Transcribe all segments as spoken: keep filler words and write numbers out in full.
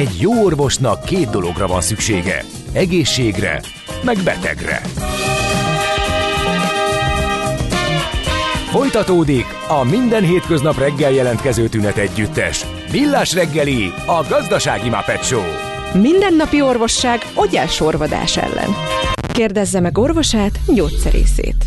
Egy jó orvosnak két dologra van szüksége. Egészségre, meg betegre. Folytatódik a minden hétköznap reggel jelentkező tünet együttes. Millás reggeli, a gazdasági Muppet Show. Mindennapi orvosság ogyásorvadás ellen. Kérdezze meg orvosát, gyógyszerészét.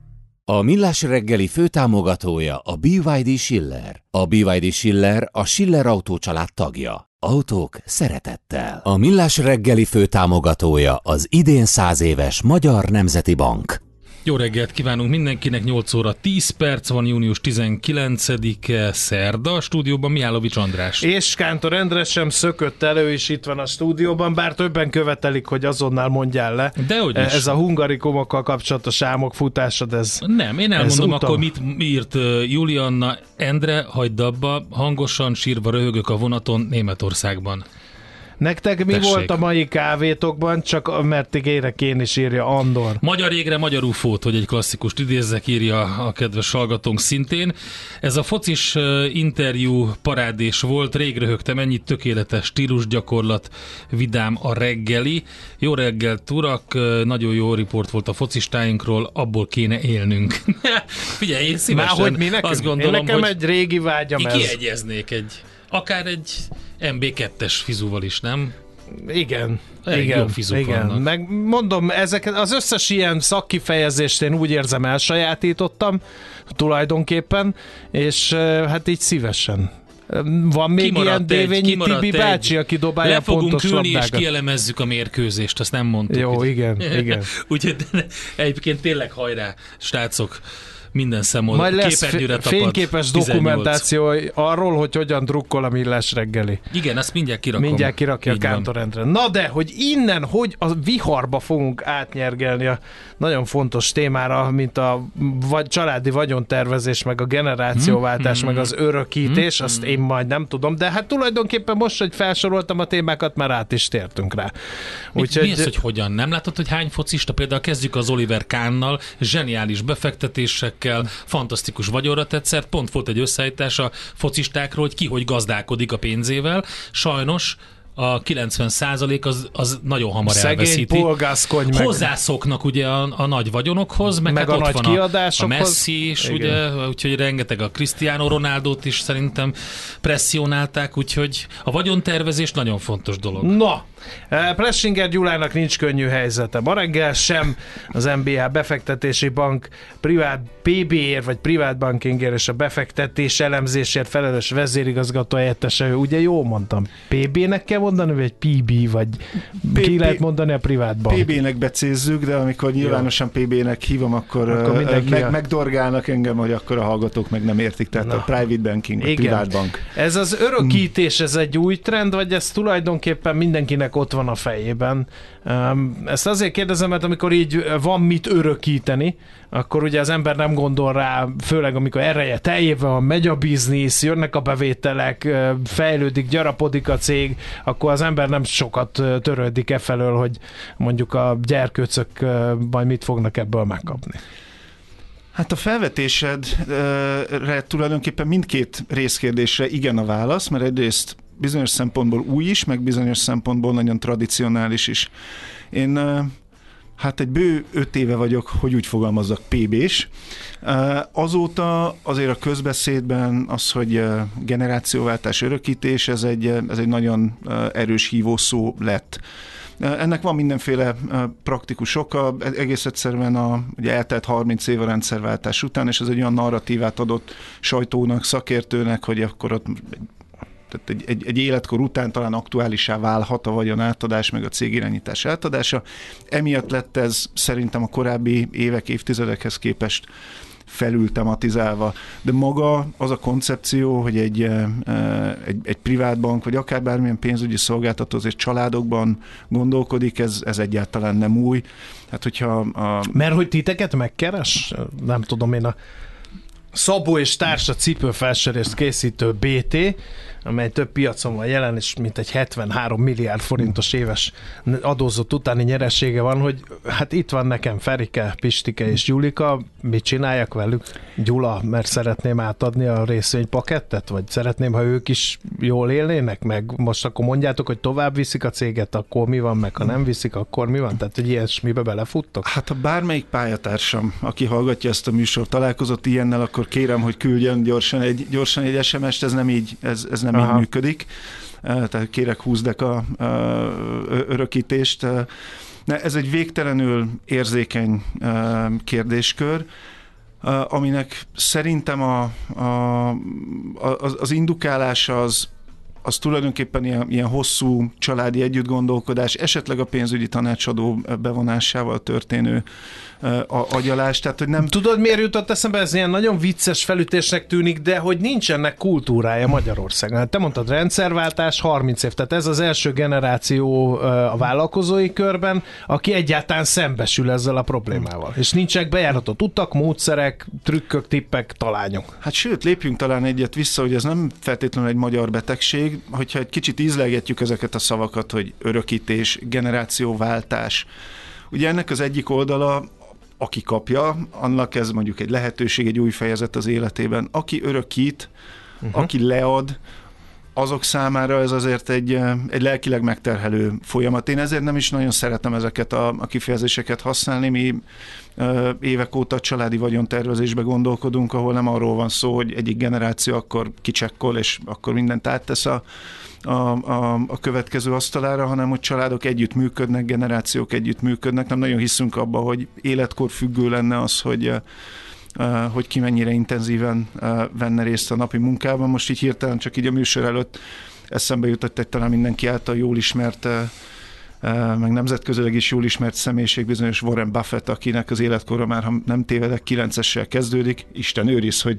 A Millás reggeli főtámogatója a bé vé dé Schiller. A bé vé dé Schiller a Schiller Autó család tagja. Autók szeretettel. A Millás reggeli főtámogatója az idén száz éves Magyar Nemzeti Bank. Jó reggelt kívánunk mindenkinek, nyolc óra tíz perc van, június tizenkilencedike, szerda, a stúdióban Mihálovics András. És Kántor Endre sem szökött elő, és itt van a stúdióban, bár többen követelik, hogy azonnal mondjál le. Dehogy is. Ez a hungarikumokkal kapcsolatos álmok futásod, ez... Nem, én elmondom akkor, mit írt Julianna. Endre, hagyd abba, hangosan sírva röhögök a vonaton Németországban. Nektek mi Tessék. volt a mai kávétokban, csak mert ígérek én is, írja Andor. Magyar égre, magyar ufót, hogy egy klasszikust idézzek, írja a kedves hallgatónk szintén. Ez a focis interjú parádés volt, rég röhögtem, ennyit, tökéletes stílusgyakorlat, vidám a reggeli. Jó reggelt, urak, nagyon jó riport volt a focistáinkról, abból kéne élnünk. Figyelj, én szívesen Már hogy mi nekünk? azt gondolom, én nekem hogy egy régi vágyam ez. kiegyeznék egy, akár egy em bé kettes fizúval is, nem? Igen, Elég igen, jó fizuk igen. vannak. Meg mondom, ezeket, az összes ilyen szakkifejezést én úgy érzem elsajátítottam tulajdonképpen, és hát így szívesen. Van még Kimaradt ilyen egy, Dévényi kimaradt Tibi egy. bácsi, aki dobálja Le a fogunk pontos ülni és labdákat. kielemezzük a mérkőzést, azt nem mondtuk. Jó, igen, igen. Úgyhogy egyébként tényleg hajrá, srácok, minden szemoldal. Majd lesz Képernyőre tapad, fényképes tizennyolc. dokumentáció arról, hogy hogyan drukkol a Millás reggeli. Igen, azt mindjárt kirakom. Mindjárt kirakja a Így van. Kántor Endre. Na de, hogy innen, hogy a viharba fogunk átnyergelni a nagyon fontos témára, mint a vagy családi vagyontervezés, meg a generációváltás, Hmm, meg az örökítés, hmm, azt én majd nem tudom, de hát tulajdonképpen most, hogy felsoroltam a témákat, már át is tértünk rá. Mit, mi ez, hogy hogyan? Nem látod, hogy hány focista? Például kezdjük az Oliver Kahnnal, zseniális befektetésekkel, fantasztikus vagyonra tett szert, pont volt egy összeállítás a focistákról, hogy ki hogy gazdálkodik a pénzével. Sajnos a kilencven százalék az, az nagyon hamar szegény elveszíti. Paul Gascoigne meg. Hozzászoknak ugye a, a nagy vagyonokhoz, meg, Meg hát a ott nagy van a, a kiadásokhoz. Messi is, Igen. ugye, úgyhogy rengeteg a Cristiano Ronaldót is szerintem presszionálták, úgyhogy a vagyontervezés nagyon fontos dolog. Na, Plessinger Gyulának nincs könnyű helyzete. Ma reggel sem az en bé á befektetési bank privát pé bé-ért vagy privát bankingért és a befektetés elemzésért felelős vezérigazgató helyettese, ugye jó mondtam, pé bé-nek kell mondani, vagy pé bé, vagy P- ki P- lehet mondani a privát bank? pé bé-nek becézzük, de amikor nyilvánosan pé bé-nek hívom, akkor, Akkor mindenki meg, a- megdorgálnak engem, hogy akkor a hallgatók meg nem értik, tehát Na. a private banking, vagy Igen. privát bank. Ez az örökítés, ez egy új trend, vagy ez tulajdonképpen mindenkinek ott van a fejében? Um, ezt azért kérdezem, mert amikor így van mit örökíteni, akkor ugye az ember nem gondol rá, főleg amikor ereje teljében van, megy a biznisz, jönnek a bevételek, fejlődik, gyarapodik a cég, akkor az ember nem sokat törődik e felől, hogy mondjuk a gyerkőcök majd mit fognak ebből megkapni. Hát a felvetésedre tulajdonképpen mindkét részkérdésre igen a válasz, mert egyrészt bizonyos szempontból új is, meg bizonyos szempontból nagyon tradicionális is. Én hát egy bő öt éve vagyok, hogy úgy fogalmazzak, pé bés. Azóta azért a közbeszédben az, hogy generációváltás, örökítés, ez egy, ez egy nagyon erős hívószó lett. Ennek van mindenféle praktikus oka, egész egyszerűen a, ugye eltelt harminc év a rendszerváltás után, és ez egy olyan narratívát adott sajtónak, szakértőnek, hogy akkor ott tehát egy, egy, egy életkor után talán aktuálisá válhat a vagyon átadás, meg a cégirányítás átadása. Emiatt lett ez szerintem a korábbi évek, évtizedekhez képest felül tematizálva. De maga az a koncepció, hogy egy, egy, egy privátbank, vagy akár bármilyen pénzügyi szolgáltató azért családokban gondolkodik, ez, ez egyáltalán nem új. Hát, hogyha a... Mert hogy titeket megkeres? Nem tudom én, a Szabó és Társa cipőfelserést készítő bé té, amely több piacon van jelen, és mint egy hetvenhárom milliárd forintos éves adózott utáni nyeressége van, hogy hát itt van nekem Ferike, Pistike és Gyulika, mit csináljak velük? Gyula, mert szeretném átadni a részvénypakettet, vagy szeretném, ha ők is jól élnének, meg most akkor mondjátok, hogy tovább viszik a céget, akkor mi van, meg ha nem viszik, akkor mi van? Tehát, hogy ilyesmibe belefuttok? Hát ha bármelyik pályatársam, aki hallgatja ezt a műsort, találkozott ilyennel, akkor kérem, hogy küldjön gyorsan egy, gyorsan egy es em es-t, ez nem így, ez, ez nem így működik. Tehát kérek húsz deka örökítést. Ez egy végtelenül érzékeny kérdéskör, aminek szerintem a, a, az, az indukálása az, az tulajdonképpen ilyen, ilyen hosszú családi együttgondolkodás, esetleg a pénzügyi tanácsadó bevonásával történő agyalás. Tehát, hogy nem... Tudod, miért jutott eszembe? Ez ilyen nagyon vicces felütésnek tűnik, de hogy nincs ennek kultúrája Magyarországon. Hát te mondtad, rendszerváltás, harminc év, tehát ez az első generáció a vállalkozói körben, aki egyáltalán szembesül ezzel a problémával. És nincsenek bejáratott utak, módszerek, trükkök, tippek, talányok. Hát sőt, lépjünk talán egyet vissza, hogy ez nem feltétlenül egy magyar betegség, hogyha egy kicsit ízlegetjük ezeket a szavakat, hogy örökítés, generációváltás. Ugye ennek az egyik oldala, aki kapja, annak ez mondjuk egy lehetőség, egy új fejezet az életében. Aki örökít, uh-huh. aki lead, azok számára ez azért egy, egy lelkileg megterhelő folyamat. Én ezért nem is nagyon szeretem ezeket a, a kifejezéseket használni. Mi ö, évek óta családi vagyontervezésbe gondolkodunk, ahol nem arról van szó, hogy egyik generáció akkor kicsekkol, és akkor mindent áttesz a A, a, a következő asztalára, hanem hogy családok együtt működnek, generációk együtt működnek. Nem nagyon hiszünk abba, hogy életkor függő lenne az, hogy, uh, hogy ki mennyire intenzíven uh, venne részt a napi munkában. Most így hirtelen csak így a műsor előtt eszembe jutott egy talán mindenki által jól ismert, uh, uh, meg nemzetközileg is jól ismert személyiség, bizonyos Warren Buffett, akinek az életkora már, ha nem tévedek, kilencessel kezdődik. Isten őriz, hogy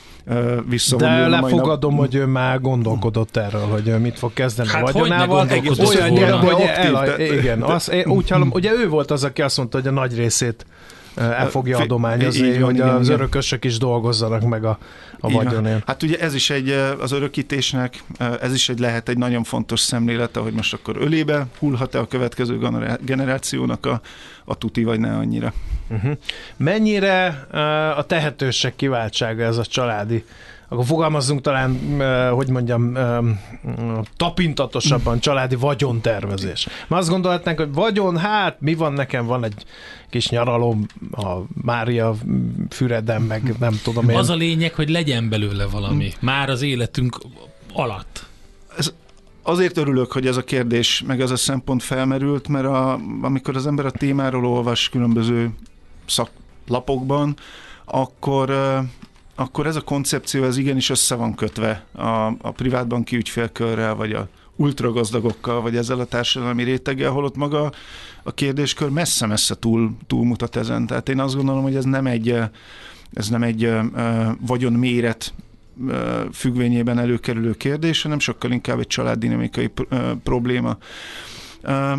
de lefogadom, nap... hogy ő már gondolkodott erről, hogy mit fog kezdeni hát a vagyonával. Olyan nyilván, hogy el, igen, az, úgy hallom, ugye ő volt az, aki azt mondta, hogy a nagy részét el fogja adományozni, hogy igen, az igen. örökösök is dolgozzanak meg a, a vagyonért. Hát ugye ez is egy, az örökítésnek, ez is egy lehet egy nagyon fontos szemlélete, hogy most akkor ölébe hullhat-e a következő generációnak a, a tuti, vagy ne annyira. Uh-huh. Mennyire a tehetőség kiváltsága ez a családi? Akkor fogalmazzunk talán, hogy mondjam, tapintatosabban, családi vagyontervezés. Már azt gondolhatnánk, hogy vagyon, hát mi van nekem, van egy kis nyaralom a Mária Füreden, meg nem tudom én. Az a lényeg, hogy legyen belőle valami, már az életünk alatt. Ez azért örülök, hogy ez a kérdés, meg ez a szempont felmerült, mert a, amikor az ember a témáról olvas különböző szaklapokban, akkor... akkor ez a koncepció ez igenis össze van kötve a, a privátbanki ügyfélkörrel, vagy a ultragazdagokkal, vagy ezzel a társadalmi réteggel, holott maga a kérdéskör messze-messze túl, túlmutat ezen. Tehát én azt gondolom, hogy ez nem egy, ez nem egy uh, vagyon méret uh, függvényében előkerülő kérdés, hanem sokkal inkább egy családdinamikai uh, probléma. Uh,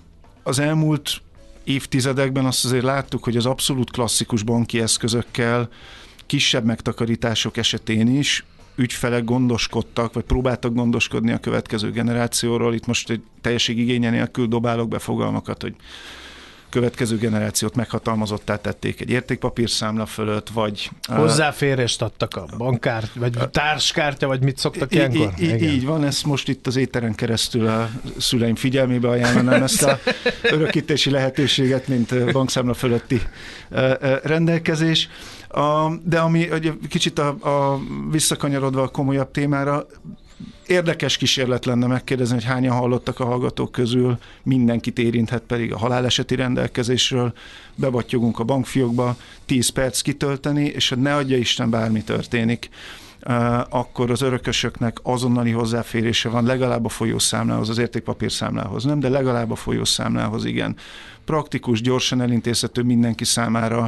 az elmúlt évtizedekben azt azért láttuk, hogy az abszolút klasszikus banki eszközökkel kisebb megtakarítások esetén is ügyfelek gondoskodtak, vagy próbáltak gondoskodni a következő generációról. Itt most egy teljesség igénye nélkül dobálok be fogalmakat, hogy következő generációt meghatalmazottá tették egy értékpapírszámla fölött, vagy... Hozzáférést adtak a bankkártya, vagy társkártya, vagy mit szoktak ilyenkor? Így, így van, ezt most itt az éteren keresztül a szüleim figyelmébe ajánlanám ezt a örökítési lehetőséget, mint bankszámla fölötti rendelkezés. A, de ami ugye, kicsit a, a visszakanyarodva a komolyabb témára, érdekes kísérlet lenne megkérdezni, hogy hányan hallottak a hallgatók közül, mindenkit érinthet pedig a haláleseti rendelkezésről, bebattyogunk a bankfiókba, tíz perc kitölteni, és ha ne adja Isten bármi történik, akkor az örökösöknek azonnali hozzáférése van legalább a folyószámlához, az értékpapírszámlához nem, de legalább a folyószámlához igen. Praktikus, gyorsan elintézhető, mindenki számára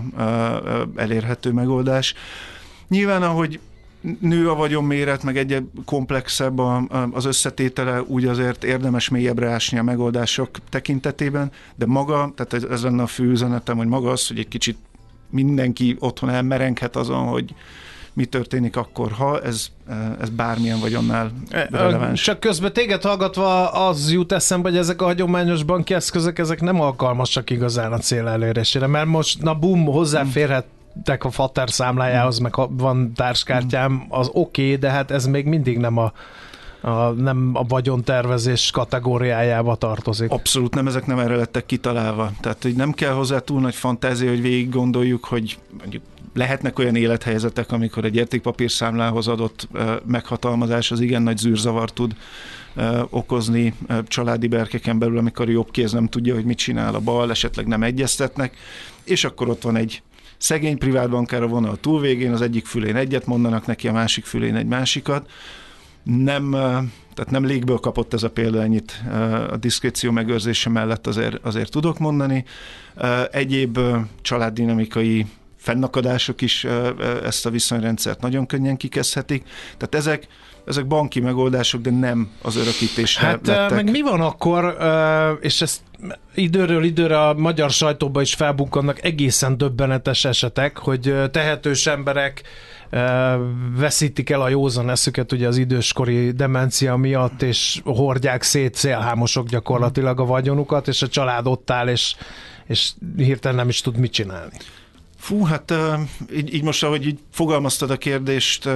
elérhető megoldás. Nyilván, ahogy nő a vagyonméret, meg egyre komplexebb az összetétele, úgy azért érdemes mélyebbre ásni a megoldások tekintetében, de maga, tehát ez lenne a fő üzenetem, hogy maga az, hogy egy kicsit mindenki otthon elmerenghet azon, hogy mi történik akkor, ha ez, ez bármilyen vagyonnál releváns. Csak közben téged hallgatva az jut eszembe, hogy ezek a hagyományos banki eszközök, ezek nem alkalmasak igazán a cél elérésére, mert most, na bum, hozzáférhettek a fater számlájához, meg ha van társkártyám, az oké, okay, de hát ez még mindig nem a A, nem a vagyontervezés kategóriájába tartozik. Abszolút nem, ezek nem erre lettek kitalálva. Tehát, hogy nem kell hozzá túl nagy fantázia, hogy végig gondoljuk, hogy mondjuk lehetnek olyan élethelyzetek, amikor egy értékpapírszámlához adott uh, meghatalmazás az igen nagy zűrzavart tud uh, okozni uh, családi berkeken belül, amikor a jobb kéz nem tudja, hogy mit csinál a bal, esetleg nem egyeztetnek, és akkor ott van egy szegény privátbankár a vonal túlvégén, az egyik fülén egyet mondanak neki, a másik fülén egy másikat. Nem, tehát nem légből kapott ez a példa, ennyit a diszkréció megőrzése mellett azért, azért tudok mondani. Egyéb családdinamikai fennakadások is ezt a viszonyrendszert nagyon könnyen kikezdhetik. Tehát ezek, ezek banki megoldások, de nem az örökítésre hát, lettek. Meg mi van akkor, és ezt időről időre a magyar sajtóban is felbukkannak egészen döbbenetes esetek, hogy tehetős emberek veszítik el a józan eszüket ugye az időskori demencia miatt, és hordják szét, szélhámosok gyakorlatilag a vagyonukat, és a család ott áll, és, és hirtelen nem is tud mit csinálni. Fú, hát így, így most, ahogy így fogalmaztad a kérdést,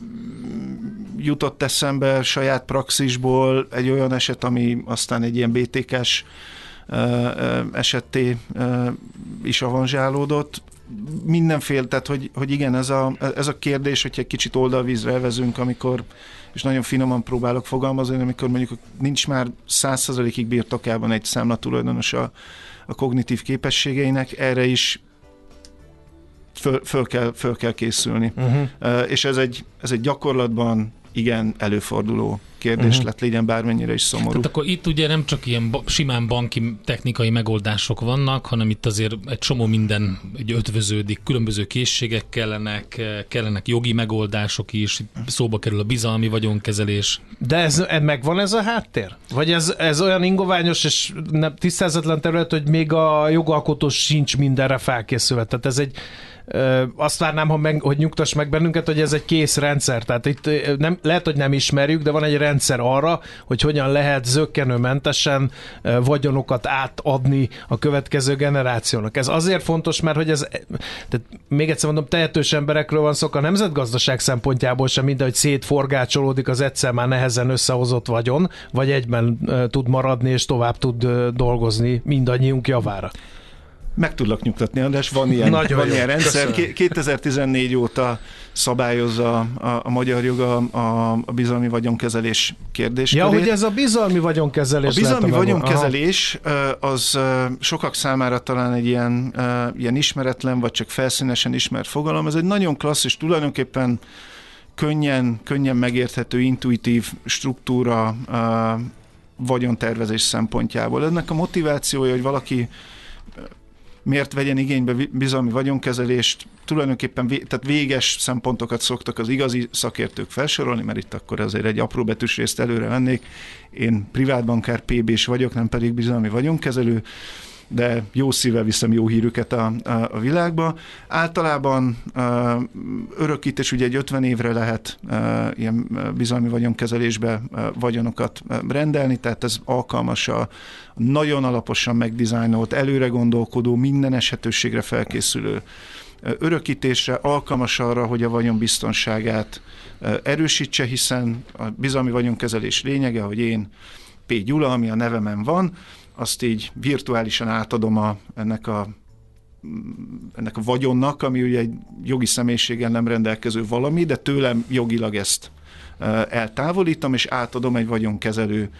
jutott eszembe saját praxisból egy olyan eset, ami aztán egy ilyen bé té ká-s esetté is avanzsálódott. Mindenféle, tehát hogy, hogy igen, ez a, ez a kérdés, hogyha egy kicsit oldalvízre elvezünk, amikor, és nagyon finoman próbálok fogalmazni, amikor mondjuk nincs már száz százalékig birtokában egy számlatulajdonos a, a kognitív képességeinek, erre is föl, föl, kell, föl kell készülni. Uh-huh. Uh, és ez egy, ez egy gyakorlatban igen előforduló kérdés uh-huh. lett, legyen bármennyire is szomorú. Tehát akkor itt ugye nem csak ilyen ba- simán banki technikai megoldások vannak, hanem itt azért egy csomó minden egy ötvöződik, különböző készségek kellenek, kellenek jogi megoldások is, szóba kerül a bizalmi vagyonkezelés. De ez, megvan ez a háttér? Vagy ez, ez olyan ingoványos és nem tisztázatlan terület, hogy még a jogalkotó sincs mindenre felkészülve? Tehát ez egy Ö, azt várnám, ha meg, hogy nyugtass meg bennünket, hogy ez egy kész rendszer. Tehát itt nem, lehet, hogy nem ismerjük, de van egy rendszer arra, hogy hogyan lehet zökkenőmentesen vagyonokat átadni a következő generációnak. Ez azért fontos, mert hogy ez, tehát még egyszer mondom, tehetős emberekről van szó, a nemzetgazdaság szempontjából sem mindegy, hogy szétforgácsolódik az egyszer már nehezen összehozott vagyon, vagy egyben tud maradni és tovább tud dolgozni mindannyiunk javára. Meg tudlak nyugtatni, András, van ilyen, van ilyen rendszer. Köszönöm. kétezer-tizennégy óta szabályozza a, a magyar joga a, a bizalmi vagyonkezelés kérdéskörét. Ja, hogy ez a bizalmi vagyonkezelés. A bizalmi vagyonkezelés az sokak számára talán egy ilyen, ilyen ismeretlen, vagy csak felszínesen ismert fogalom. Ez egy nagyon klasszis, tulajdonképpen könnyen, könnyen megérthető, intuitív struktúra vagyontervezés szempontjából. Ennek a motivációja, hogy valaki miért vegyen igénybe bizalmi vagyonkezelést, tulajdonképpen vé, tehát véges szempontokat szoktak az igazi szakértők felsorolni, mert itt akkor azért egy apróbetűs részt előre vennék. Én privátbankár, pé bés vagyok, nem pedig bizalmi vagyonkezelő, de jó szívvel viszem jó hírüket a, a, a világba. Általában uh, örökítés ugye egy ötven évre lehet uh, ilyen bizalmi vagyonkezelésbe uh, vagyonokat uh, rendelni, tehát ez alkalmas a nagyon alaposan megdizájnolt, előre gondolkodó, minden esetőségre felkészülő uh, örökítésre, alkalmas arra, hogy a vagyon biztonságát uh, erősítse, hiszen a bizalmi vagyonkezelés lényege, hogy én P. Gyula, ami a nevemen van, azt így virtuálisan átadom a, ennek, a, ennek a vagyonnak, ami ugye egy jogi személyiséggel nem rendelkező valami, de tőlem jogilag ezt eltávolítom, és átadom egy vagyonkezelőnek,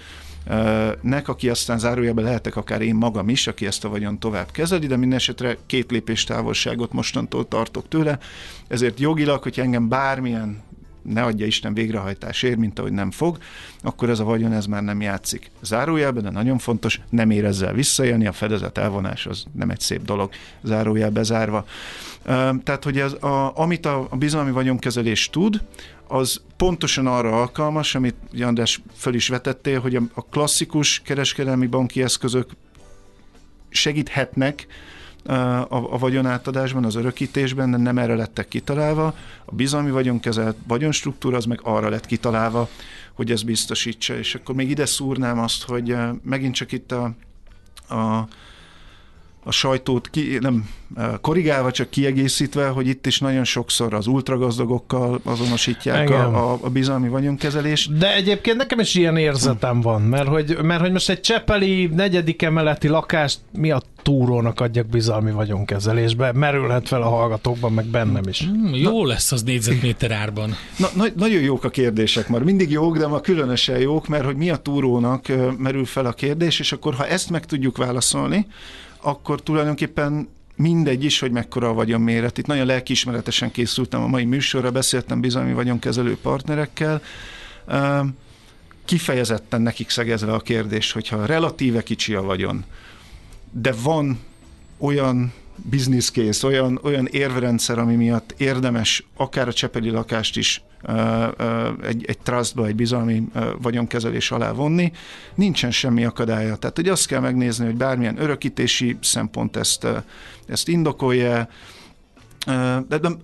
aki aztán zárójelben lehetek akár én magam is, aki ezt a vagyon tovább kezeli, de minden esetre két lépés távolságot mostantól tartok tőle, ezért jogilag, hogy engem bármilyen ne adja Isten végrehajtás ér, mint ahogy nem fog, akkor ez a vagyon ez már nem játszik. Zárójelben, de nagyon fontos, nem ér ezzel visszaélni, a fedezet elvonás az nem egy szép dolog, zárójel bezárva. Tehát, hogy ez a, amit a, a bizalmi vagyonkezelés tud, az pontosan arra alkalmas, amit András föl is vetettél, hogy a, a klasszikus kereskedelmi banki eszközök segíthetnek a, a vagyonátadásban, az örökítésben, de nem erre lettek kitalálva. A bizalmi vagyonkezelt vagyonstruktúra az meg arra lett kitalálva, hogy ez biztosítsa. És akkor még ide szúrnám azt, hogy megint csak itt a, a a sajtót ki, nem korrigálva, csak kiegészítve, hogy itt is nagyon sokszor az ultragazdagokkal azonosítják a, a, a bizalmi vagyonkezelést. De egyébként nekem is ilyen érzetem van, mert hogy, mert hogy most egy csepeli negyedik emeleti lakást mi a túrónak adjak bizalmi vagyonkezelésbe, merülhet fel a hallgatókban, meg bennem is. Mm, jó Na, lesz az négyzetméter árban. Na, na, nagyon jók a kérdések, már mindig jók, de ma különösen jók, mert hogy mi a túrónak merül fel a kérdés, és akkor ha ezt meg tudjuk válaszolni, akkor tulajdonképpen mindegy is, hogy mekkora a vagyonméret. Itt nagyon lelkiismeretesen készültem a mai műsorra, beszéltem bizalmi vagyonkezelő partnerekkel. Kifejezetten nekik szegezve a kérdés, hogyha relatíve kicsi a vagyon, de van olyan business case, olyan, olyan érvrendszer, ami miatt érdemes akár a csepeli lakást is egy, egy trustba, egy bizalmi vagyonkezelés alá vonni, nincsen semmi akadálya. Tehát, hogy azt kell megnézni, hogy bármilyen örökítési szempont ezt, ezt indokolja, de, de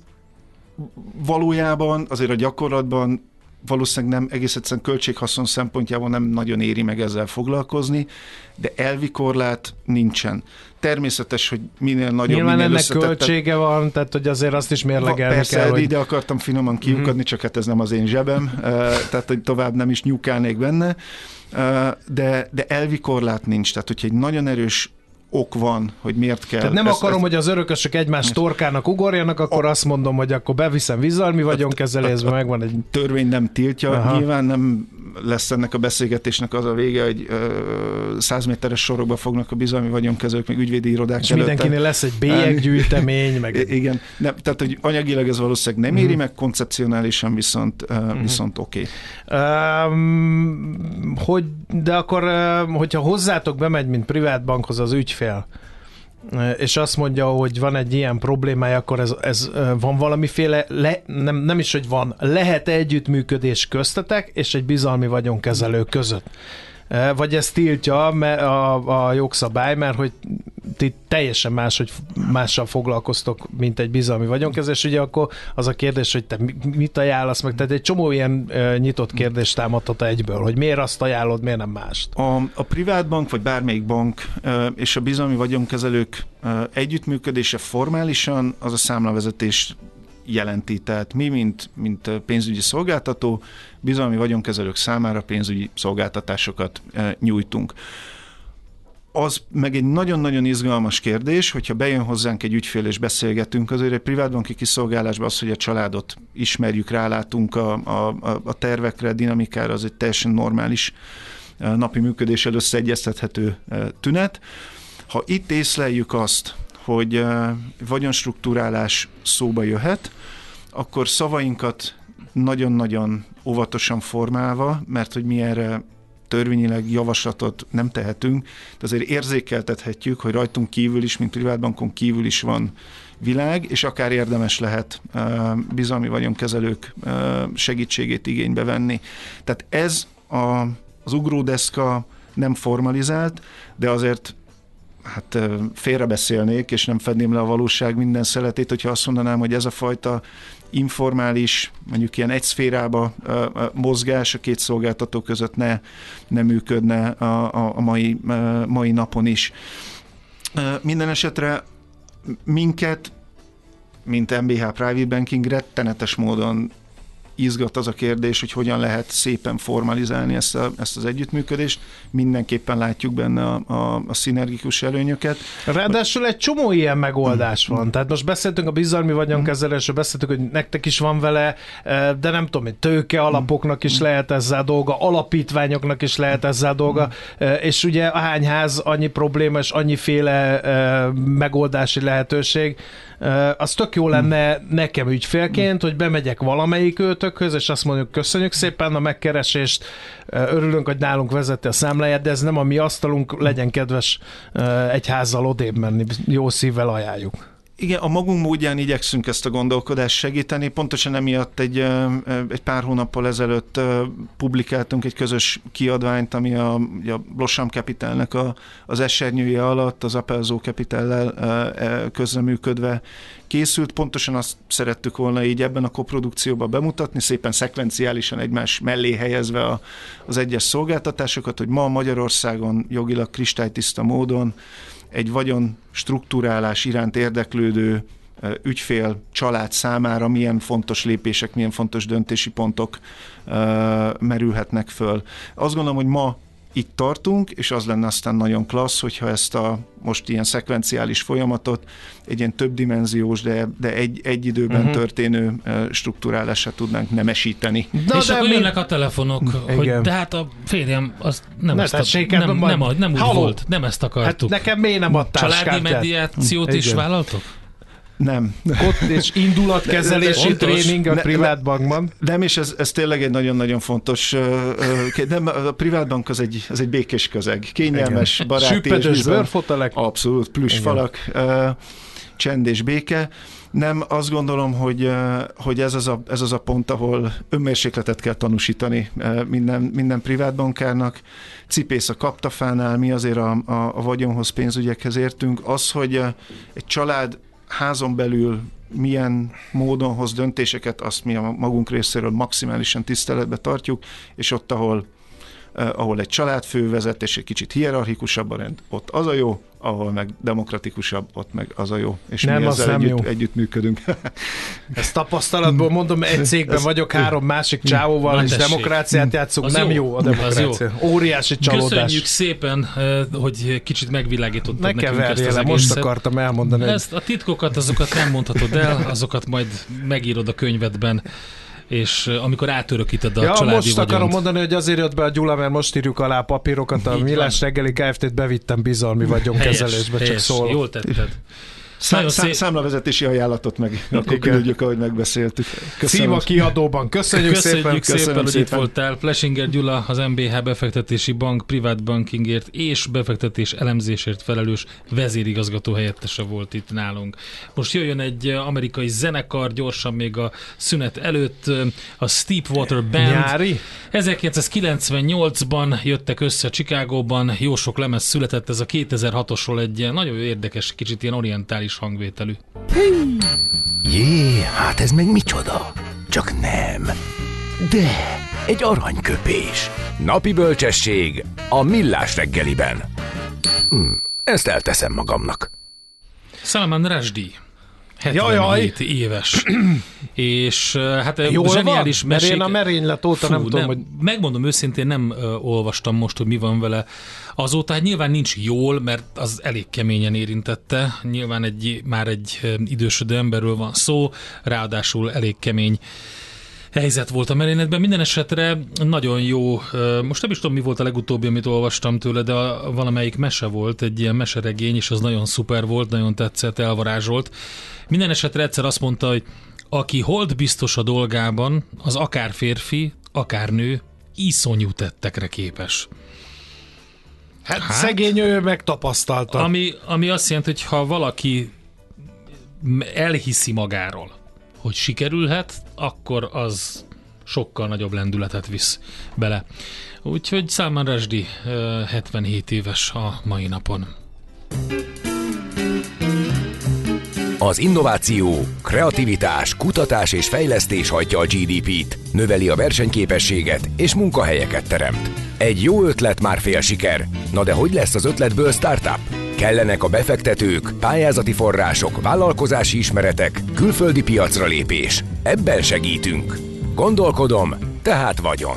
valójában azért a gyakorlatban valószínűleg nem, egész egyszerűen költséghaszon szempontjából nem nagyon éri meg ezzel foglalkozni, de elvi korlát nincsen. Természetes, hogy minél nagyobb, Nyilván minél ennek költsége van, tehát hogy azért azt is mérlegelni persze, kell. Persze, ide hogy... akartam finoman kiukadni, uh-huh. csak hát ez nem az én zsebem, tehát hogy tovább nem is nyúkálnék benne, de, de elvi korlát nincs. Tehát, hogyha egy nagyon erős ok van, hogy miért kell. Tehát nem ezt, akarom, ezt... hogy az örökösök egymás torkának ugorjanak, akkor a... azt mondom, hogy akkor beviszem bizalmi vagyonkezelésbe, megvan egy... Törvény nem tiltja, Aha. nyilván nem lesz ennek a beszélgetésnek az a vége, hogy száz méteres sorokba fognak a bizalmi vagyonkezelők, meg ügyvédi irodák és előtte. mindenkinél lesz egy bélyeggyűjtemény, meg... Igen, nem, tehát hogy anyagilag ez valószínűleg nem éri, uh-huh. meg koncepcionálisan viszont, uh-huh. viszont oké. Okay. Um, hogy, de akkor, hogyha hozzátok bemegy, mint privátbankhoz az ügyfél, és azt mondja, hogy van egy ilyen problémája, akkor ez, ez van valamiféle, le, nem, nem is, hogy van, lehet együttműködés köztetek és egy bizalmi vagyonkezelő között. Vagy ez tiltja a, a jogszabály, mert hogy ti teljesen más, hogy mással foglalkoztok, mint egy bizalmi vagyonkezelés, ugye akkor az a kérdés, hogy te mit ajánlasz meg, tehát egy csomó ilyen nyitott kérdést támadhat egyből, hogy miért azt ajánlod, miért nem mást. A, a privátbank, vagy bármelyik bank és a bizalmi vagyonkezelők együttműködése formálisan az a számlavezetés jelenti. Tehát mi, mint, mint pénzügyi szolgáltató, bizalmi vagyonkezelők számára pénzügyi szolgáltatásokat e, nyújtunk. Az meg egy nagyon-nagyon izgalmas kérdés, hogyha bejön hozzánk egy ügyfél és beszélgetünk, azért egy privátbanki kiszolgálásban az, hogy a családot ismerjük, rálátunk a, a, a tervekre, a dinamikára, az egy teljesen normális napi működéssel összeegyeztethető tünet. Ha itt észleljük azt, hogy vagyonstruktúrálás szóba jöhet, akkor szavainkat nagyon-nagyon óvatosan formálva, mert hogy mi erre törvényileg javaslatot nem tehetünk, de azért érzékeltethetjük, hogy rajtunk kívül is, mint privátbankon kívül is van világ, és akár érdemes lehet bizalmi vagyonkezelők segítségét igénybe venni. Tehát ez a, az ugródeszka nem formalizált, de azért hát félrebeszélnék, és nem fedném le a valóság minden szeletét, hogyha azt mondanám, hogy ez a fajta informális, mondjuk ilyen egy szférába mozgás a két szolgáltató között ne, ne működne a, a mai, mai napon is. Minden esetre minket, mint em bé há Private Banking, rettenetes módon izgat az a kérdés, hogy hogyan lehet szépen formalizálni ezt, a, ezt az együttműködést. Mindenképpen látjuk benne a, a, a szinergikus előnyöket. Ráadásul egy csomó ilyen megoldás van. Tehát most beszéltünk a bizalmi vagyonkezelésről, beszéltünk, hogy nektek is van vele, de nem tudom, hogy tőke alapoknak is lehet ezzel dolga, alapítványoknak is lehet ezzel dolga, és ugye hány ház, annyi probléma és annyiféle megoldási lehetőség. Az tök jó lenne nekem ügyfélként, hogy bemegyek valamelyik őtökhöz, és azt mondjuk, köszönjük szépen a megkeresést, örülünk, hogy nálunk vezeti a számláját, de ez nem a mi asztalunk, legyen kedves egy házzal odébb menni, jó szívvel ajánljuk. Igen, a magunk módján igyekszünk ezt a gondolkodást segíteni. Pontosan emiatt egy, egy pár hónappal ezelőtt publikáltunk egy közös kiadványt, ami a, a Blossam Capitalnek a, az esernyője alatt, az Appelzo Capitallel közreműködve készült. Pontosan azt szerettük volna így ebben a koprodukcióban bemutatni, szépen szekvenciálisan egymás mellé helyezve a, az egyes szolgáltatásokat, hogy ma Magyarországon jogilag kristálytiszta módon egy vagyon struktúrálás iránt érdeklődő ügyfél család számára milyen fontos lépések, milyen fontos döntési pontok uh, merülhetnek föl. Azt gondolom, hogy ma itt tartunk, és az lenne aztán nagyon klassz, hogyha ezt a most ilyen szekvenciális folyamatot egy ilyen többdimenziós, de, de egy, egy időben uh-huh. történő uh, struktúrálását tudnánk nemesíteni. Na, és akkor mi... jönnek a telefonok, igen. hogy de hát a férjem az nem, ne ezt a, nem, majd... nem, nem úgy Halló. volt, nem ezt akartuk. Hát nekem miért nem adtál Családi kártyát? mediációt igen. is vállaltok? Nem. Ott és indulatkezelési tréning a privátbankban. Nem, és ez, ez tényleg egy nagyon-nagyon fontos. Nem, a privátbank az egy, az egy békés közeg. Kényelmes, igen. baráti. Süppedős bőrfotelek. Abszolút, plüss falak, csend és béke. Nem, azt gondolom, hogy, hogy ez, az a, ez az a pont, ahol önmérsékletet kell tanúsítani minden, minden privátbankárnak. Cipész a kaptafánál, mi azért a, a, a vagyonhoz, pénzügyekhez értünk. Az, hogy egy család házon belül milyen módon hoz döntéseket, azt mi a magunk részéről maximálisan tiszteletbe tartjuk, és ott, ahol, eh, ahol egy családfő vezet, és egy kicsit hierarchikusabb a rend, ott az a jó, ahol meg demokratikusabb, ott meg az a jó. És nem, mi ezzel nem együtt, jó. együtt működünk. Ezt tapasztalatból mondom, egy cégben vagyok három másik csávóval, és demokráciát játszunk, nem jó, jó a demokrácia. Óriási csalódás. Köszönjük szépen, hogy kicsit megvilágítottad ne nekünk ezt az le, egészet. most akartam elmondani. Ezt a titkokat, azokat nem mondhatod el, azokat majd megírod a könyvedben, és amikor átörökíted a ja, családi most vagyont. akarom mondani, hogy azért jött be a Gyula, mert most írjuk alá a papírokat, a Millás reggeli Kft-t bevittem bizalmi vagyonkezelésbe, csak szól. Jól tetted. Szám, szám, számlavezetési ajánlatot meg akkor küldjük, ahogy megbeszéltük. Cím a kiadóban. Köszönjük, Köszönjük szépen. szépen, Köszönöm hogy szépen. itt voltál. Plesinger Gyula, az em bé há Befektetési Bank privát bankingért és befektetés elemzésért felelős vezérigazgató helyettese volt itt nálunk. Most jöjjön egy amerikai zenekar, gyorsan még a szünet előtt, a Steepwater Band. Nyári? ezerkilencszázkilencvennyolcban jöttek össze Chicagóban, jó sok lemez született, ez a kétezer-hatosról egy nagyon érdekes, kicsit ilyen orientális hangvételű. Jé, hát ez meg micsoda? Csak nem. De, egy aranyköpés. Napi bölcsesség a Millás reggeliben. Hm, ezt elteszem magamnak. Salman Rushdie. hetvenhét éves. És hát jól zseniális van? Mert mesék... én a merénylet óta Fú, nem tudom, nem, hogy... Megmondom őszintén, nem uh, olvastam most, hogy mi van vele. Azóta hát nyilván nincs jól, mert az elég keményen érintette. Nyilván egy, már egy uh, idősödő emberről van szó, ráadásul elég kemény helyzet volt a merényletben. Minden esetre nagyon jó, most nem is tudom, mi volt a legutóbbi, amit olvastam tőle, de a, valamelyik mese volt, egy ilyen meseregény, és az nagyon szuper volt, nagyon tetszett, elvarázsolt. Minden esetre egyszer azt mondta, hogy aki hold biztos a dolgában, az akár férfi, akár nő, iszonyú tettekre képes. Hát, hát szegény ő megtapasztalta. Ami, ami azt jelenti, hogy ha valaki elhiszi magáról, hogy sikerülhet, akkor az sokkal nagyobb lendületet visz bele. Úgyhogy Salman Rushdie hetvenhét éves a mai napon. Az innováció, kreativitás, kutatás és fejlesztés hajtja a gé dé pét, növeli a versenyképességet és munkahelyeket teremt. Egy jó ötlet már fél siker. Na de hogy lesz az ötletből startup? Kellenek a befektetők, pályázati források, vállalkozási ismeretek, külföldi piacra lépés. Ebben segítünk. Gondolkodom, tehát vagyon.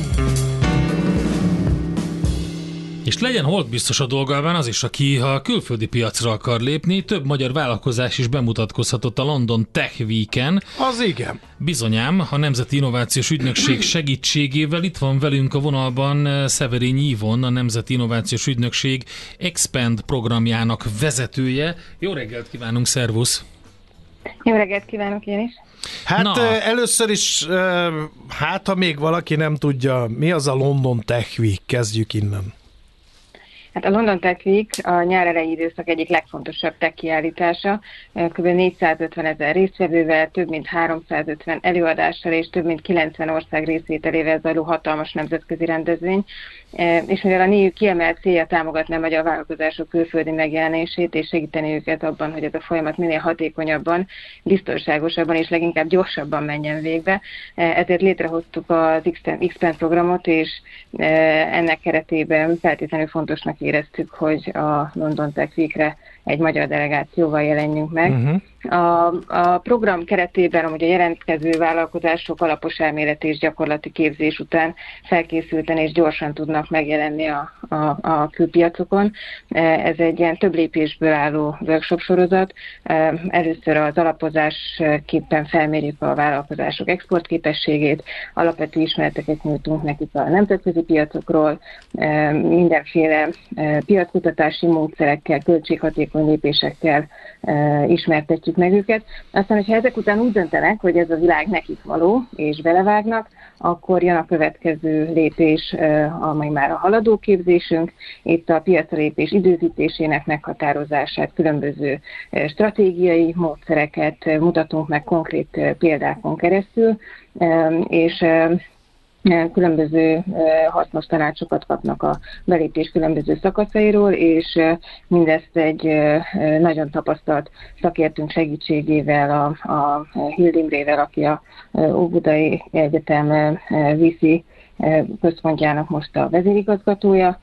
És legyen holt biztos a dolgában az is, aki a külföldi piacra akar lépni. Több magyar vállalkozás is bemutatkozhatott a London Tech Week-en. Az igen. Bizonyám, a Nemzeti Innovációs Ügynökség segítségével itt van velünk a vonalban Szeverényi Ivon, a Nemzeti Innovációs Ügynökség Expand programjának vezetője. Jó reggelt kívánunk, szervusz! Jó reggelt kívánok én is! Hát Na. először is, hát ha még valaki nem tudja, mi az a London Tech Week, kezdjük innen. Hát a London Tech Week a nyár elejé időszak egyik legfontosabb tech kiállítása, kb. négyszázötven ezer résztvevővel, több mint háromszázötven előadással és több mint kilencven ország részvételével zajló hatalmas nemzetközi rendezvény, és mivel a NIU kiemelt célja támogatni a magyar vállalkozások külföldi megjelenését és segíteni őket abban, hogy ez a folyamat minél hatékonyabban, biztonságosabban és leginkább gyorsabban menjen végbe, ezért létrehoztuk az Expand programot, és ennek keretében feltétlenül fontosnak éreztük, hogy a London Tech Weekre egy magyar delegációval jelenjünk meg. Uh-huh. A, a program keretében amúgy a jelentkező vállalkozások alapos elméleti és gyakorlati képzés után felkészülten és gyorsan tudnak megjelenni a, a, a külpiacokon. Ez egy ilyen több lépésből álló workshop sorozat. Először az alapozásképpen felmérjük a vállalkozások exportképességét, alapvető ismereteket nyújtunk nekik a nemzetközi piacokról, mindenféle piackutatási módszerekkel, költséghatékony lépésekkel ismertetjük meg őket. Aztán, hogyha ezek után úgy döntenek, hogy ez a világ nekik való, és belevágnak, akkor jön a következő lépés, amely már a haladóképzésünk. Itt a piacra lépés időzítésének meghatározását, különböző stratégiai módszereket mutatunk meg konkrét példákon keresztül, és különböző hasznos tanácsokat kapnak a belépés különböző szakaszairól, és mindezt egy nagyon tapasztalt szakértőnk segítségével, a, a Hild Imrével, aki a Óbudai Egyetem vízi központjának most a vezérigazgatója,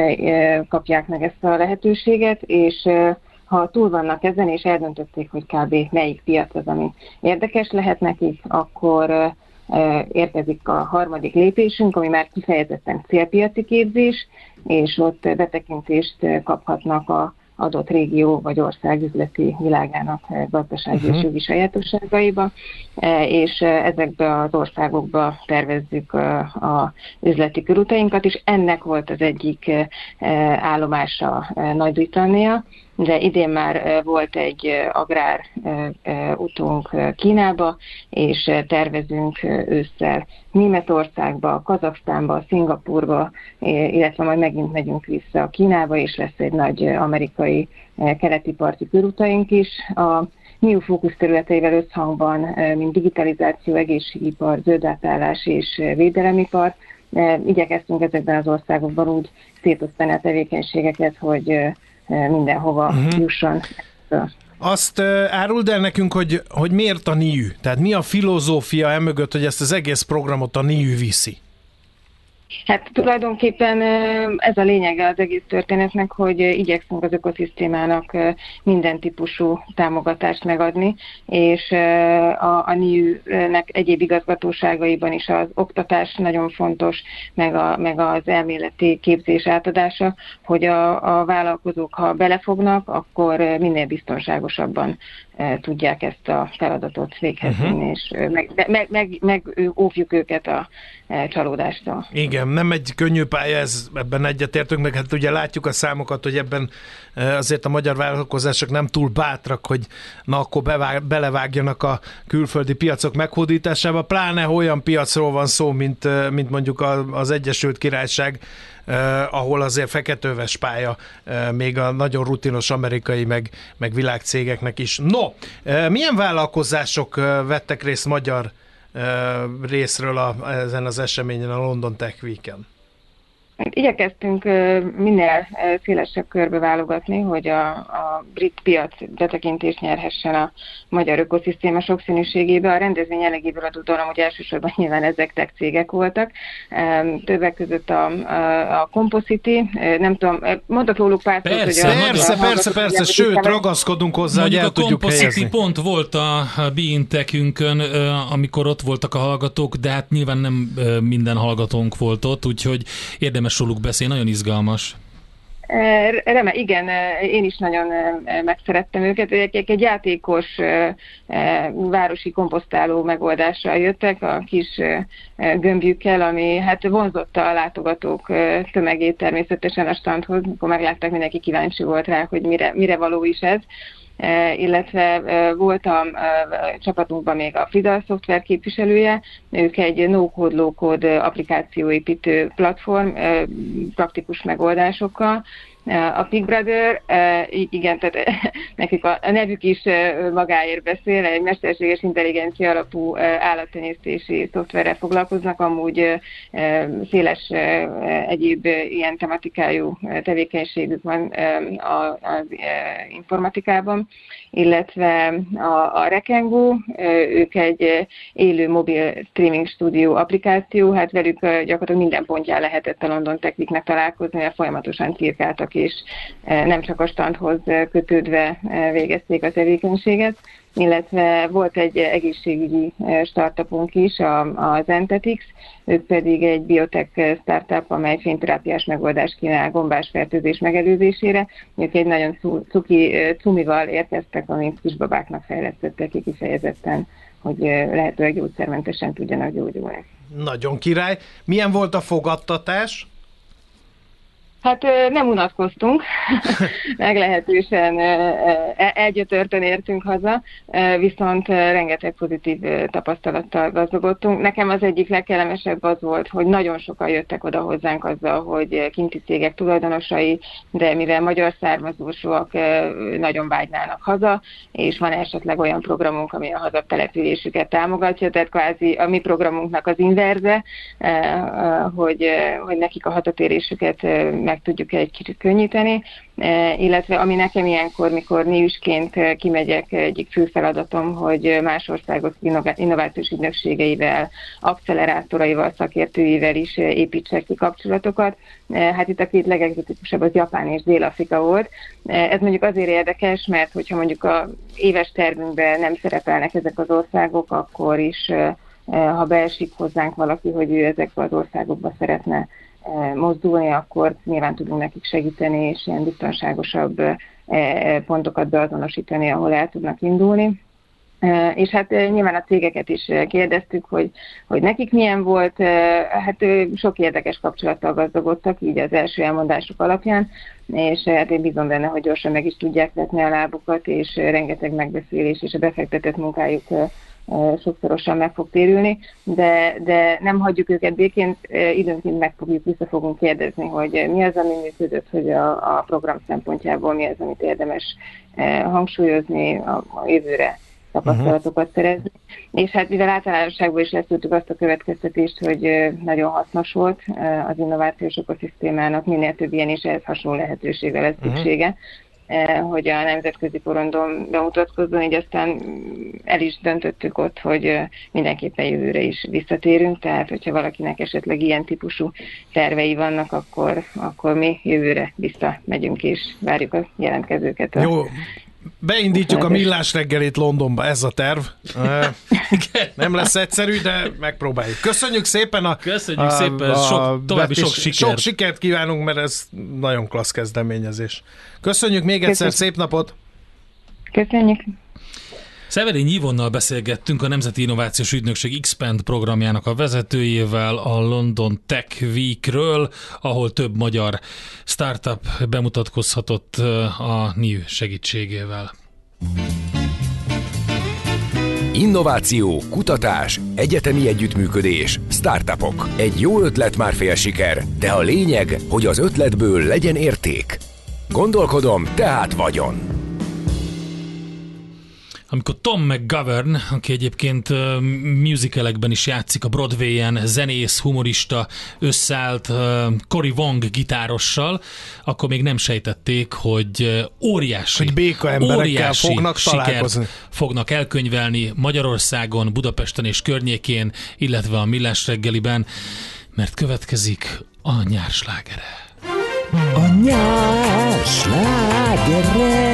kapják meg ezt a lehetőséget, és ha túl vannak ezen, és eldöntötték, hogy kb. Melyik piac az, ami érdekes lehet nekik, akkor érkezik a harmadik lépésünk, ami már kifejezetten célpiaci képzés, és ott betekintést kaphatnak a adott régió vagy ország üzleti világának gazdasági uh-huh. és jogi sajátosságaiba, és ezekbe az országokba tervezzük a üzleti körutainkat, és ennek volt az egyik állomása Nagy-Britannia, de idén már volt egy agrár utunk Kínába, és tervezünk ősszel Németországba, Kazaksztánba, Szingapurba, illetve majd megint megyünk vissza Kínába, és lesz egy nagy amerikai keleti parti körutaink is. A NIU fókuszterületeivel összhangban, mint digitalizáció, egészségipar, zöld átállás és védelemipar, igyekeztünk ezekben az országokban úgy szétosztani a tevékenységeket, hogy mindenhova uh-huh. jusson. Azt uh, áruld el nekünk, hogy, hogy miért a NIU? Tehát mi a filozófia emögött, hogy ezt az egész programot a NIU viszi? Hát tulajdonképpen ez a lényege az egész történetnek, hogy igyekszünk az ökoszisztémának minden típusú támogatást megadni, és a, a NIU-nek egyéb igazgatóságaiban is az oktatás nagyon fontos, meg, a, meg az elméleti képzés átadása, hogy a, a vállalkozók, ha belefognak, akkor minél biztonságosabban tudják ezt a feladatot véghez vinni, uh-huh. és meg, meg, meg, meg óvjuk őket a csalódástól. Igen, nem egy könnyű pálya, ez, ebben egyetértünk, meg hát ugye látjuk a számokat, hogy ebben azért a magyar vállalkozások nem túl bátrak, hogy na akkor bevág, belevágjanak a külföldi piacok meghódításába, pláne olyan piacról van szó, mint, mint mondjuk az Egyesült Királyság, Uh, ahol azért feketőves pálya uh, még a nagyon rutinos amerikai meg, meg világcégeknek is. No, uh, milyen vállalkozások uh, vettek részt magyar uh, részről a, ezen az eseményen, a London Tech Week-en? Igyekeztünk minél szélesebb körbe válogatni, hogy a, a brit piac betekintést nyerhessen a magyar ökoszisztéma sokszínűségébe. A rendezvény jellegéből adódóan, hogy elsősorban nyilván ezek tech cégek voltak. Többek között a, a, a Compositi, nem tudom, mondok róluk pár szót, hogy a... Persze, persze, persze, sőt, ragaszkodunk hozzá, hogy el tudjuk helyezni. A Compositi pont volt a Be-In-Techünkön, amikor ott voltak a hallgatók, de hát nyilván nem minden hallgatónk volt ott, úgyhogy érdemes róluk beszélni, nagyon izgalmas. Reme, igen, én is nagyon megszerettem őket. Egy, egy játékos városi komposztáló megoldással jöttek a kis gömbjükkel, ami hát vonzotta a látogatók tömegét természetesen a standhoz, amikor meglátták, mindenki kíváncsi volt rá, hogy mire, mire való is ez. Illetve volt a csapatunkban még a Frida szoftver képviselője, ők egy no-code, low-code applikációépítő platform praktikus megoldásokkal, A Big Brother, igen, tehát nekik a nevük is magáért beszél, egy mesterséges intelligencia alapú állattenyésztési szoftverrel foglalkoznak, amúgy széles egyéb ilyen tematikájú tevékenységük van az informatikában, illetve a, a Rekengó, ők egy élő mobil streaming stúdió applikáció, hát velük gyakorlatilag minden pontján lehetett a London Tech Weeknek találkozni, mert folyamatosan cirkáltak, és nem csak a standhoz kötődve végezték a tevékenységet, illetve volt egy egészségügyi startupunk is, az Entetix, ők pedig egy biotech startup, amely fényterápiás megoldást kínál gombásfertőzés megelőzésére. Ők egy nagyon cuki cumival érkeztek, amit kisbabáknak fejlesztettek ki kifejezetten, hogy lehetőleg gyógyszermentesen tudjanak gyógyulni. Nagyon király. Milyen volt a fogadtatás? Hát nem unatkoztunk, meglehetősen elgyötörten értünk haza, viszont rengeteg pozitív tapasztalattal gazdagodtunk. Nekem az egyik legkellemesebb az volt, hogy nagyon sokan jöttek oda hozzánk azzal, hogy kinti cégek tulajdonosai, de mivel magyar származásúak nagyon vágynának haza, és van esetleg olyan programunk, ami a hazatelepülésüket támogatja, tehát kvázi a mi programunknak az inverze, hogy, hogy nekik a hazatérésüket meg tudjuk egy kicsit könnyíteni, illetve ami nekem ilyenkor, mikor névsként kimegyek, egyik fő feladatom, hogy más országok innovációs ügynökségeivel, accelerátoraival, szakértőivel is építsek ki kapcsolatokat. Hát itt a két legegzotikusabb az Japán és Dél-Afrika volt. Ez mondjuk azért érdekes, mert hogyha mondjuk az éves tervünkben nem szerepelnek ezek az országok, akkor is, ha beesik hozzánk valaki, hogy ő ezekbe az országokba szeretne mozdulni, akkor nyilván tudunk nekik segíteni, és ilyen biztonságosabb pontokat beazonosítani, ahol el tudnak indulni. És hát nyilván a cégeket is kérdeztük, hogy, hogy nekik milyen volt, hát sok érdekes kapcsolattal gazdagodtak, így az első elmondások alapján, és hát én bízom benne, hogy gyorsan meg is tudják vetni a lábukat, és rengeteg megbeszélés és a befektetett munkájuk sokszorosan meg fog térülni, de, de nem hagyjuk őket békén, időnként meg fogjuk, vissza fogunk kérdezni, hogy mi az, ami működött, hogy a, a program szempontjából mi az, amit érdemes hangsúlyozni a, a jövőre tapasztalatokat szerezni. És hát mivel általánosságban is leszültük azt a következtetést, hogy nagyon hasznos volt az innovációs ökoszisztémának, minél több ilyen és ehhez hasonló lehetőségre lesz szüksége, hogy a nemzetközi porondon bemutatkozzon, így aztán el is döntöttük ott, hogy mindenképpen jövőre is visszatérünk, tehát hogyha valakinek esetleg ilyen típusú tervei vannak, akkor, akkor mi jövőre visszamegyünk és várjuk a jelentkezőket. Jó, beindítjuk a Millás reggelit Londonba, ez a terv. Nem lesz egyszerű, de megpróbáljuk. Köszönjük szépen a, Köszönjük a, szépen, a, sok, további sok sikert. Sok sikert kívánunk, mert ez nagyon klassz kezdeményezés. Köszönjük még egyszer, Köszönjük. Szép napot! Köszönjük! Szeverin Ivonnal beszélgettünk, a Nemzeti Innovációs Ügynökség Expand programjának a vezetőjével a London Tech Weekről, ahol több magyar startup bemutatkozhatott a en i u segítségével. Innováció, kutatás, egyetemi együttműködés, startupok. Egy jó ötlet már fél siker, de a lényeg, hogy az ötletből legyen érték. Gondolkodom, tehát vagyon. Amikor Tom McGovern, aki egyébként uh, musicalekben is játszik a Broadwayen, zenész, humorista, összeállt uh, Cory Wong gitárossal, akkor még nem sejtették, hogy uh, óriási, hogy béka emberekkel óriási fognak találkozni. Fognak elkönyvelni Magyarországon, Budapesten és környékén, illetve a Millás reggeliben, mert következik a nyárslágere. A nyárslágere.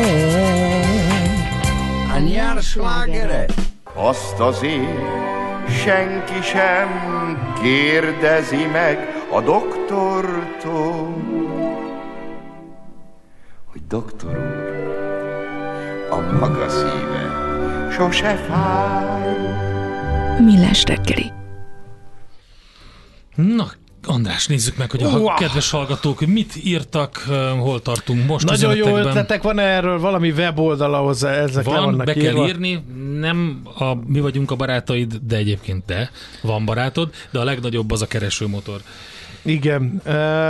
A nyárslágere. Azt azért senki sem kérdezi meg a doktortól, hogy doktor úr, a maga szíve sose fáj. Millás reggeli. Na, András, nézzük meg, hogy a Uah. kedves hallgatók mit írtak, hol tartunk most. Nagyon jó üzenetekben. ötletek, van erről valami weboldal, ahhoz ezek le Van, vannak be írva. kell írni, nem a, mi vagyunk a barátaid, de egyébként te, van barátod, de a legnagyobb az a keresőmotor. Igen.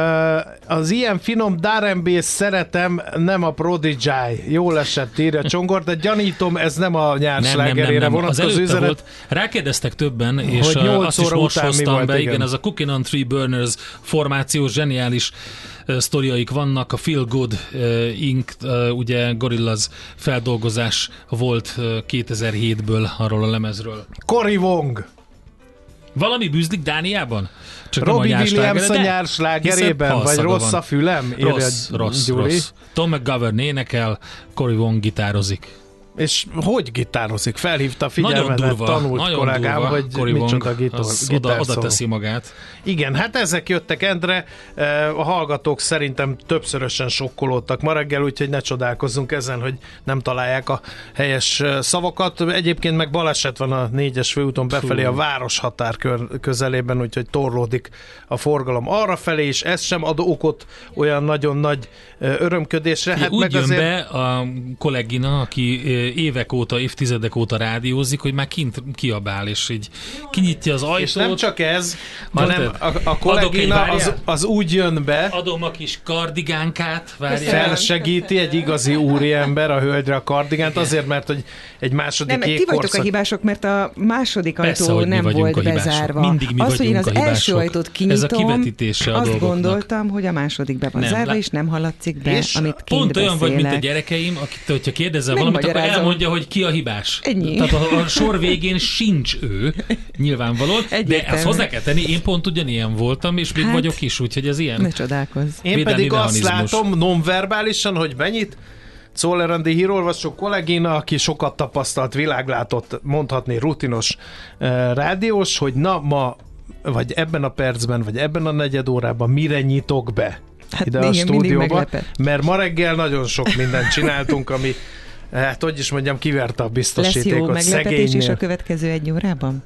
Az ilyen finom dárembész szeretem, nem a Prodigy. Jól esett, írja Csongor, de gyanítom, ez nem a nyár slágerére vonatkozó üzenet. Volt, rákérdeztek többen, és azt is most hoztam be, igen, ez a Cooking on Three Burners formációs zseniális sztoriaik vannak, a Feel Good uh, Incorporated, uh, ugye Gorillaz feldolgozás volt uh, kétezer-hétből arról a lemezről. Cory Wong! Valami bűzlik Dániában? Csak Robbie Williams a nyár slágerében, vagy rossz a fülem? Rossz, rossz, rossz. Tom McGovern énekel, Cory Wong gitározik. És hogy gitározik? Felhívta a figyelmedet, tanult kollégám, hogy Cory micsoda gitár, oda, oda teszi magát. Igen, hát ezek jöttek, Endre. A hallgatók szerintem többszörösen sokkolódtak ma reggel, úgyhogy ne csodálkozzunk ezen, hogy nem találják a helyes szavakat. Egyébként meg baleset van a négyes főúton befelé a városhatár közelében, úgyhogy torlódik a forgalom arrafelé, és ez sem ad okot olyan nagyon nagy örömködésre. Hát úgy meg jön azért... be a kollégina, aki évek óta, évtizedek óta rádiózik, hogy már kint kiabál, és így kinyitja az ajtót. És nem csak ez, hanem a, a kollégina az, az úgy jön be, adom a kis kardigánkát, várjál. Felsegíti egy igazi úriember a hölgyre a kardigánt, azért, mert hogy egy második nem, jégkorszak... ti vagytok a hibások, mert a második Persze, ajtó nem volt bezárva. Mindig mi az, hogy én az első ajtót kinyitom, azt gondoltam, hogy a második be van nem, zárva, és nem hallatszik be, és amit kint pont olyan beszélek. vagy, mint a gyerekeim, akit, hogyha kérdezel valamit, akkor elmondja, hogy ki a hibás. Ennyi. Tehát a, a sor végén sincs ő, nyilvánvaló, de azt hozzá kell tenni, én pont ugyanilyen voltam, és még hát, vagyok is, úgyhogy ez ilyen. Ne csodálkozz. Én pedig azt látom nonverbálisan, hogy mennyit Czoller Andi hírolvasó kollégina, aki sokat tapasztalt, világlátott, mondhatni rutinos uh, rádiós, hogy na ma, vagy ebben a percben, vagy ebben a negyed órában mire nyitok be hát ide igen, a stúdióba, mert ma reggel nagyon sok mindent csináltunk, ami, hát hogy is mondjam, kiverte a biztosítékot. Lesz jó meglepetés is a következő egy órában?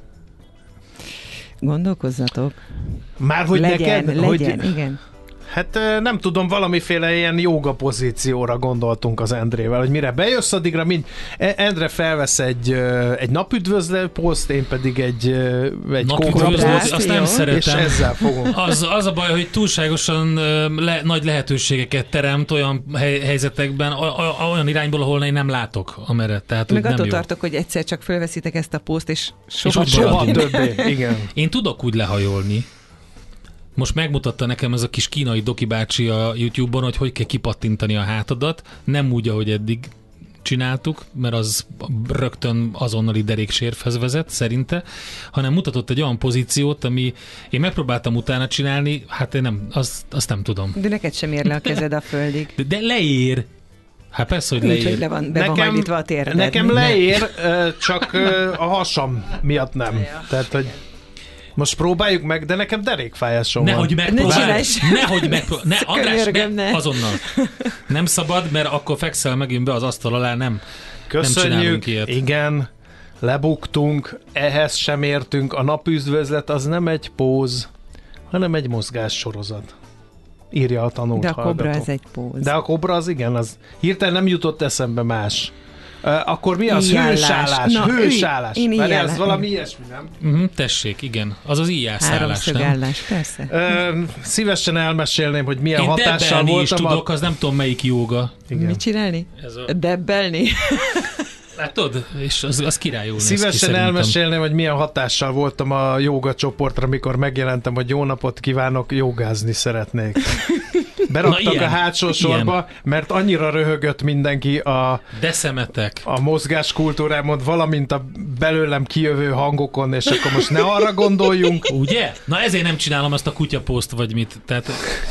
Gondolkozzatok. Már hogy legyen, neked? Legyen, hogy, igen. Hát nem tudom, valamiféle ilyen jóga pozícióra gondoltunk az Endrével, hogy mire bejössz, addigra mind... Endre felvesz egy, egy napüdvözlő poszt, én pedig egy, egy napüdvözlőt, azt nem szeretem. És ezzel fogunk. Az, az a baj, hogy túlságosan le, nagy lehetőségeket teremt olyan hely, helyzetekben, a, a, olyan irányból, ahol én nem látok amerre. Tehát, meg attól nem tartok, hogy egyszer csak fölveszitek ezt a poszt, és soha, és soha többé. Igen. Én tudok úgy lehajolni. Most megmutatta nekem ez a kis kínai Doki bácsi a YouTube-on, hogy hogy kell kipattintani a hátadat. Nem úgy, ahogy eddig csináltuk, mert az rögtön azonnali deréksérvhez vezet, szerinte, hanem mutatott egy olyan pozíciót, ami én megpróbáltam utána csinálni, hát én nem, azt, azt nem tudom. De neked sem ér le a kezed a földig. De, de leér. Hát persze, hogy leér. Úgy, hogy le van, be nekem, van hajlítva a térded. Nekem leér, csak a hasam miatt nem. Ja. Tehát, hogy most próbáljuk meg, de nekem derékfájásom van. Nehogy megpróbálj! Nehogy megpróbálj! Ne, András, ne, ne. azonnal. Nem szabad, mert akkor fekszel megint be az asztal alá, nem. Köszönjük, nem csinálunk ilyet. Igen, lebuktunk, ehhez sem értünk. A napüdvözlet az nem egy póz, hanem egy mozgássorozat. Írja a tanult De a hallgató. kobra ez egy póz. De a kobra az igen, az hirtelen nem jutott eszembe más. Uh, akkor mi az? Íjállás. Hősállás. Na, Hősállás. Én Mert ez valami ilyesmi, nem? Uh-huh, tessék, igen. Az az íjászállás, nem? Háromszögállás, persze. Uh, szívesen elmesélném, hogy milyen Én hatással voltam. Én is tudok, a... az nem tudom melyik jóga. Igen. Mit csinálni? Ez a... Debbelni? Látod? És az, az királyul Szívesen ki, elmesélném, hogy milyen hatással voltam a jóga csoportra, amikor megjelentem, hogy jó napot kívánok, jogázni szeretnék. Beraktak ilyen, a hátsó sorba, ilyen. Mert annyira röhögött mindenki a, de szemetek. A mozgáskultúrámon, valamint a belőlem kijövő hangokon, és akkor most ne arra gondoljunk. Ugye? Na ezért nem csinálom azt a kutyapószt, vagy mit. Tehát...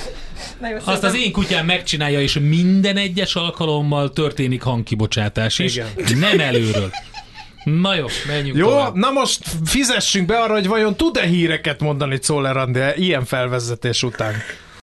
Azt az én kutyám megcsinálja, és minden egyes alkalommal történik hangkibocsátás is. Igen. Nem előről. Na jó, menjünk Jó, tovább. Na most fizessünk be arra, hogy vajon tud-e híreket mondani Czoller Andi ilyen felvezetés után.